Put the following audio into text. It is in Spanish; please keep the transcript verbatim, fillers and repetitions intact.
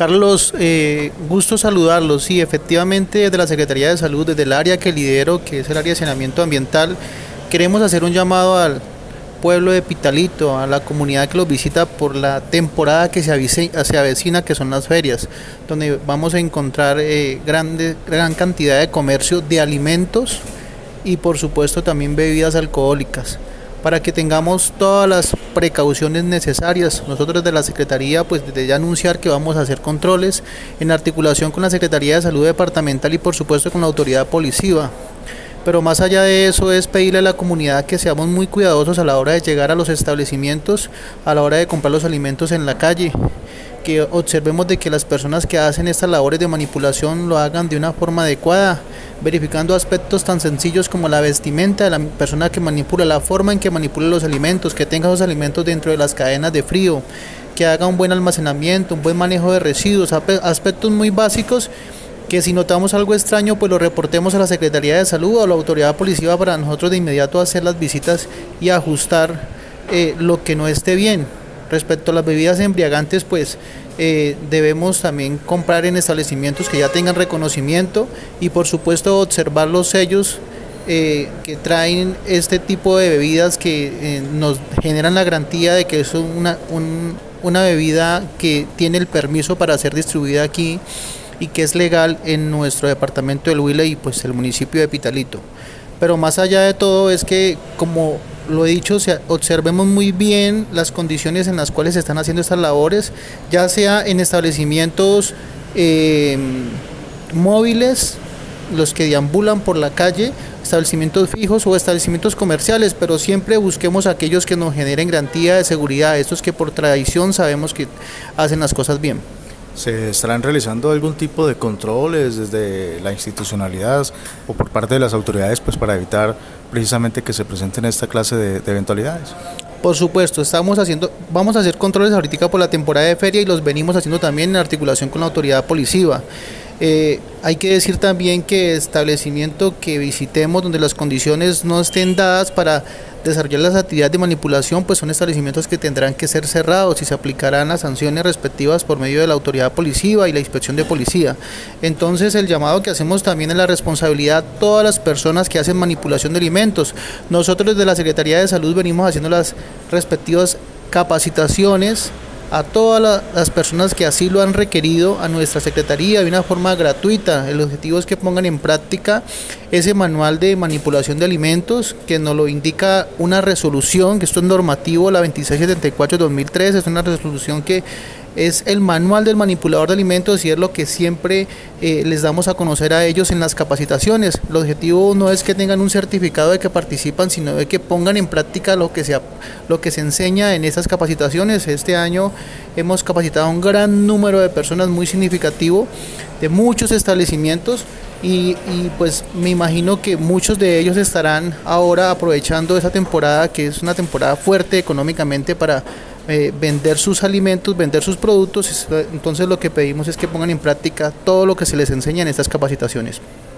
Carlos, eh, gusto saludarlos. Sí, efectivamente, desde la Secretaría de Salud, desde el área que lidero, que es el área de saneamiento ambiental, queremos hacer un llamado al pueblo de Pitalito, a la comunidad que los visita por la temporada que se, avise, se avecina, que son las ferias, donde vamos a encontrar eh, grande, gran cantidad de comercio de alimentos y por supuesto también bebidas alcohólicas, para que tengamos todas las precauciones necesarias. Nosotros desde la Secretaría, pues desde ya anunciar que vamos a hacer controles en articulación con la Secretaría de Salud Departamental y por supuesto con la autoridad policiva. Pero más allá de eso es pedirle a la comunidad que seamos muy cuidadosos a la hora de llegar a los establecimientos, a la hora de comprar los alimentos en la calle, que observemos de que las personas que hacen estas labores de manipulación lo hagan de una forma adecuada, verificando aspectos tan sencillos como la vestimenta de la persona que manipula, la forma en que manipula los alimentos, que tenga los alimentos dentro de las cadenas de frío, que haga un buen almacenamiento, un buen manejo de residuos, aspectos muy básicos que si notamos algo extraño pues lo reportemos a la Secretaría de Salud o a la autoridad policiva para nosotros de inmediato hacer las visitas y ajustar eh, lo que no esté bien. Respecto a las bebidas embriagantes, pues eh, debemos también comprar en establecimientos que ya tengan reconocimiento y por supuesto observar los sellos eh, que traen este tipo de bebidas que eh, nos generan la garantía de que es una, un, una bebida que tiene el permiso para ser distribuida aquí y que es legal en nuestro departamento del Huila y pues el municipio de Pitalito. Pero más allá de todo es que, como lo he dicho, observemos muy bien las condiciones en las cuales se están haciendo estas labores, ya sea en establecimientos eh, móviles, los que deambulan por la calle, establecimientos fijos o establecimientos comerciales, pero siempre busquemos aquellos que nos generen garantía de seguridad, estos que por tradición sabemos que hacen las cosas bien. ¿Se estarán realizando algún tipo de controles desde la institucionalidad o por parte de las autoridades pues para evitar precisamente que se presenten esta clase de, de eventualidades? Por supuesto, estamos haciendo, vamos a hacer controles ahorita por la temporada de feria y los venimos haciendo también en articulación con la autoridad policiva. Eh, hay que decir también que establecimiento que visitemos donde las condiciones no estén dadas para desarrollar las actividades de manipulación, pues son establecimientos que tendrán que ser cerrados y se aplicarán las sanciones respectivas por medio de la autoridad policiva y la inspección de policía. Entonces el llamado que hacemos también es la responsabilidad de todas las personas que hacen manipulación de alimentos. Nosotros desde la Secretaría de Salud venimos haciendo las respectivas capacitaciones a todas las personas que así lo han requerido a nuestra Secretaría de una forma gratuita. El objetivo es que pongan en práctica ese manual de manipulación de alimentos que nos lo indica una resolución, que esto es normativo, la veintiséis setenta y cuatro de dos mil tres, es una resolución que es el manual del manipulador de alimentos y es lo que siempre eh, les damos a conocer a ellos en las capacitaciones. El objetivo no es que tengan un certificado de que participan, sino de que pongan en práctica lo que se, lo que se enseña en estas capacitaciones. Este año hemos capacitado a un gran número de personas, muy significativo, de muchos establecimientos y, y pues me imagino que muchos de ellos estarán ahora aprovechando esa temporada, que es una temporada fuerte económicamente para Eh, vender sus alimentos, vender sus productos. Entonces lo que pedimos es que pongan en práctica todo lo que se les enseña en estas capacitaciones.